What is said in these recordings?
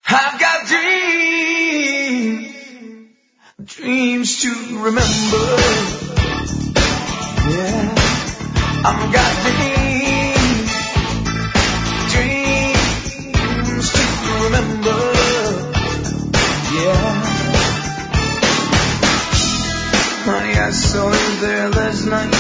I've got dreams to remember. Yeah, I've got dreams to remember. Yeah, honey, I saw you there last night.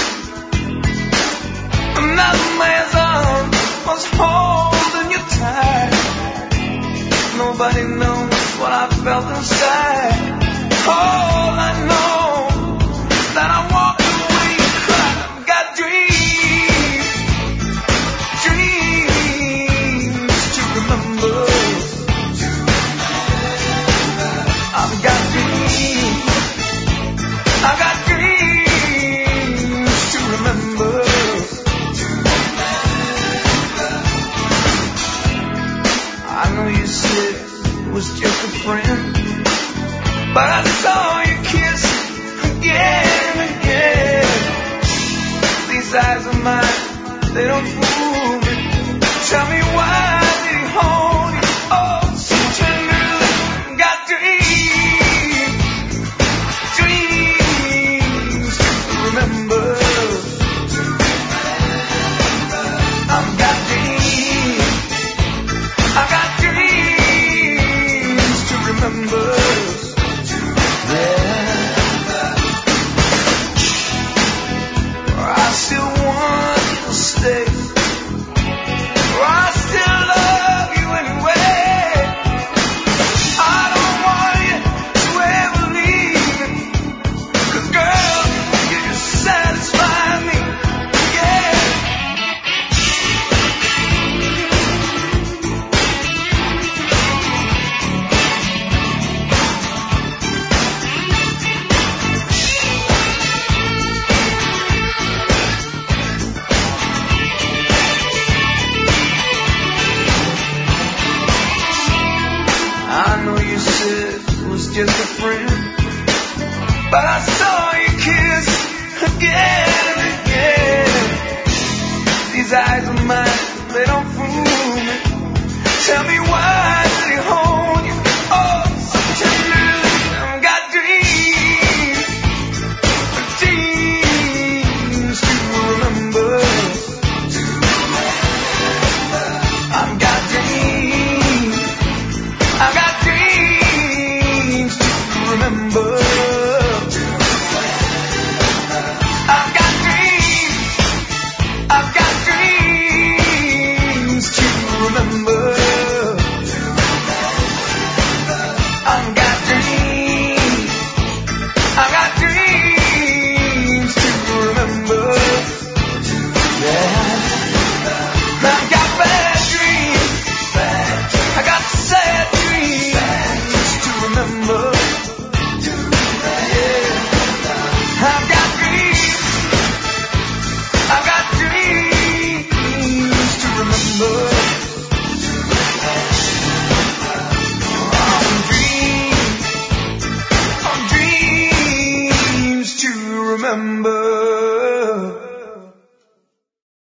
Another man's arm was holding you tight. Nobody knows what I felt inside. All I know that I walked away and cried. I've got dreams to remember. I've got dreams to remember. I know you said it was just a friend, but I saw you kiss again and again. These eyes of mine, they don't fool me. Tell me why did he hold you oh so tenderly? Got dreams to remember. I've got dreams to remember. I still want to stay. I still love you anyway. I don't want you to ever leave me. 'Cause girl, you just satisfy me. Yeah. I know you said it was just a friend, but I saw you kiss again and again. These eyes of mine, they don't fool me. Tell me why did he hold you oh so tenderly? I've got dreams to remember. I've got dreams to remember. I've got dreams to remember. I've got dreams to remember. Yeah. I've got bad dreams. I got sad dreams to remember. Yeah. I've got dreams to remember. Dreams to remember.